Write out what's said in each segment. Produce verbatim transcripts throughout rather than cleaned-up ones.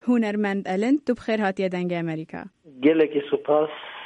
هونرمند الن تو بخیر هاتی دنگ امریکا. گلکی سپاس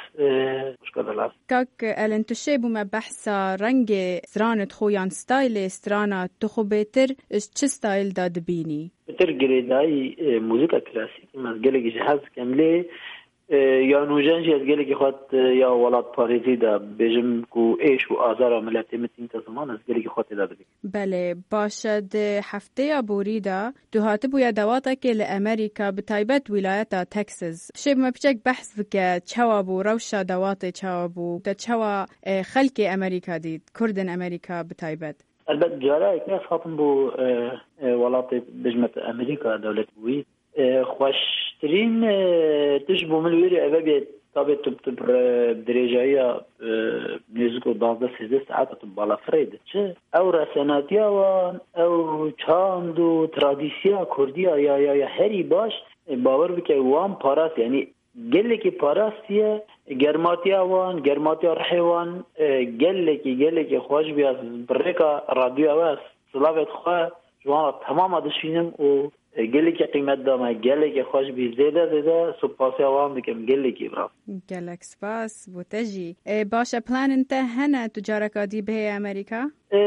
مشکل کاک الان تو شی بوم بحثا رنگ استرانت خویان ستایل استرانا تو خو بهتر چه ستایل داد بینی؟ بهتر گریدای موزیکا کلاسیکی من گلکی جهاز کامله یا نوجنجی از گلکی خود یا ولاد پاریزی دا بجم کو ایش و آزار ملت متین تا زمان از گلکی خود داد بینی. بله باشد هفته ابوری دا دو هاته بویا دواتا که لامریکا بتایبت ولایت تکساس شی ما پیچک بحث که چوا بو روشا دوات چوا بو تا چوا خلق امریکا دید کردن امریکا بتایبت. البته جاره که خاطم بو ولات بجمت امریکا دولت بوید خوشترین تشبه من ویری اوه طبعا تب درجه نزدیک دوازده سیزده ساعت تو بالا فرید چه او رساناتی وان او چاند و ترادیسیا کردیا یا یا یا هری باش باور بکه وان پاراست یعنی گله کی پاراستیه گرماتی وان گرماتی رحوان گله کی گله کی خوش بیاز برکا رادیو واس صلوات خو جوان تمام دشینم و گلی که قیمت دامه گلی که خوش بی زیده زیده سپاسی آوام بکم گلی که برا گلک سپاس بوتجی باشه پلان انت هنه تجارکاتی به امریکا؟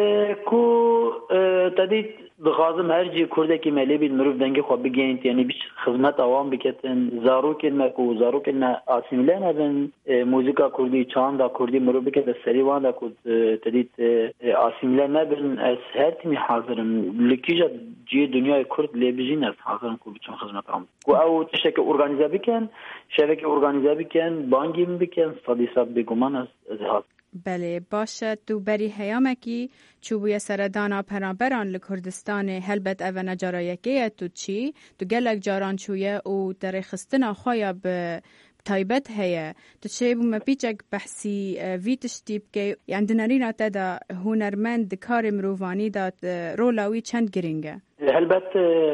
کو تدید دخوازم هر جی کرده که ملی بید مروف دنگی خواب بگینید یعنی بیش خدمت آوام بکتن زاروکن مکو زاروکن آسیمله نبین موزیکا کردی چاندا کردی مروف بکت سری واندا کد تدید آسیمله نبین از هر تیمی حاضرم لکیجا جی دنیای کرد لیبیجین از حاضرم کو بچون خدمت آوام کو او تشک ارگانیزه بکن شبکه ارگانیزه بکن بانگیم بکن صدیصد بگمان از حاضر. بله باشه تو بری هیامکی چوبوی سردانا پرانبران لکردستان هلبت او نجارایکیه تو چی تو گلک جاران چویه و در خستنا خواه به تایبت هیه تو چه بوم پیچک بحثی ویتش تیب که یعنی دنارینا تدا هونرمند کار مروفانی داد رولاوی چند گرینگه هلبت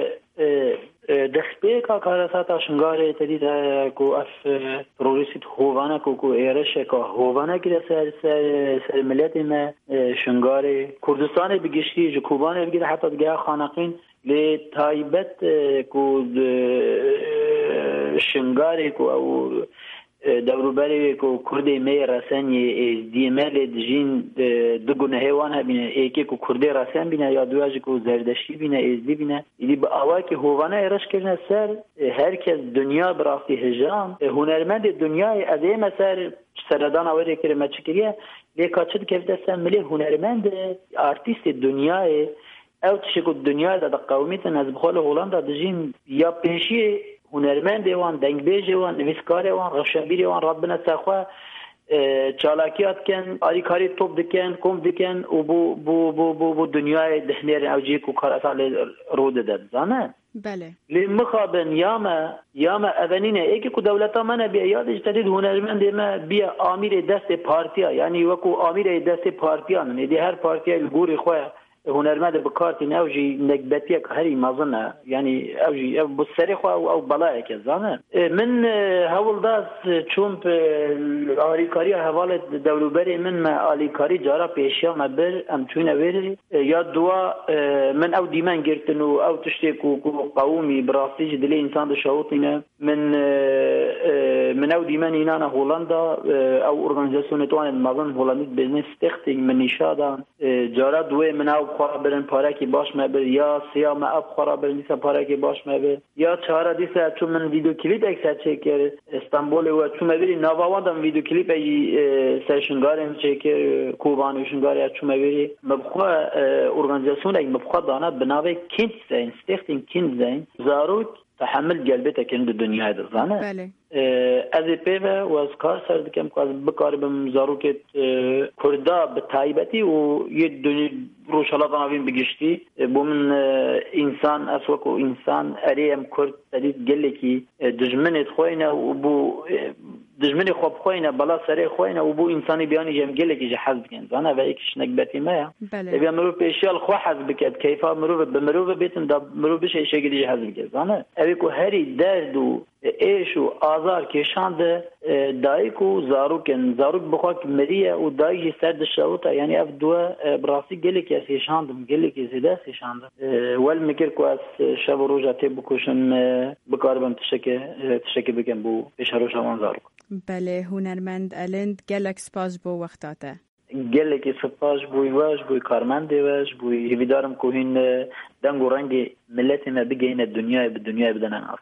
دخبه که کارسات شنگاره تدید کو اف پروریسیت هوانا کو کو ایرشه که هوانا که سر سر سر ملیت ما شنگاره کردستان بگشتی جکوبان بگیره حتی دیگه خانقین لی تایبت کو شنگاره کو او دوروبری کو کردی می رسانی دی مل دجین دگونه هیوان هبینه ایکی کو کردی رسان بینه یا دویاج کو زردشتی بینه ازدی بینه ایدی با آوا که هوانه ارش کرنه سر هر کس دنیا برافتی هجران هنرمند دنیای از این مسار سردان آوری کرده مچکریه لیکا چد که دستن ملی هنرمند آرتیست دنیای او تشکو دنیا دا قومیتن از بخال هولندا دجین یا پیشی هنرمند وان دنگ بیج وان نویسکار وان روشنبیر وان ربنا تخوا چالاکیات کن آری کاری توپ دکن کم دکن و بو بو بو بو, بو دنیای دهنیر اوجی کو کار اصل رود داد زانه بله لی مخابن یاما یاما اونینه ایکی کو دولتا من بیا یادش تدید هنرمند ما بیا آمیر دست پارتیا یعنی وکو آمیر دست پارتیا نه دی هر پارتیا گوری خو هنرمند بکارتی نوجی نکبتی که هری مازنه یعنی اوجی بسری خو او بالای که زانه من هول داس چون آلیکاری حواله دولوبری من ما آلیکاری جارا پیشیا مبر ام چونه وری یا دوا من او دیمن گرتنو او تشتیکو قومی براستی دلی انسان دشاوتینه من من او دیمن اینا هولندا او ارگانیزاسیون توان مازن هولندی بیزنس تختینگ من نشادان جارا دوی من او خورا برن پارکی باش مبر یا سیام اب خورا برن دیسا پارکی باش مبر یا چهارا دیسا چون من ویدیو کلیپ اکسر چکر استانبول و چون مبری نواواندم ویدیو کلیپ ای سرشنگارم چکر کوبانو شنگاری چون مبری مبخوا ارگانیزاسیون ای مبخوا دانا بناوه کند زین ستیختین کند زین زاروک تحمل قلبته کند دنیا دزانه بله از پیوه و از کار سر دکم که از بکار بم زاروکت کردا به تایبتی و یه دنیا روشالات نوین بگشتی بو من انسان اسوکو انسان اریم کرد تدید گله کی دجمنت خوینه و بو دجمنی خوب خوینه بلا سری خوینه و بو انسانی بیانی جم گله کی جهاز بکن زانه و یکیش نکبتی ما بیا مرو پیشال خو حز بکد کیفا مرو به مرو بیتن دا مرو بشه شگری جهاز بکن زانه اوی کو هری درد و ایش و آزار کشاند دایک و زاروکن زاروک بخواک مریه و دایک سرد شوتا یعنی اف دو براسی گلی که سیشاندم گلی که زیده سیشاندم ول میکر که از شب و روز تی بکوشم بکاربم تشکه تشکه بگم بو پیشروش همان زاروک. بله هنرمند الند گلک سپاس بو وقتاته. گله که سپاس بوی واش بوی کارمند واش بوی ویدارم که این دنگ و رنگ ملت ما بگین دنیای به دنیای بدنن.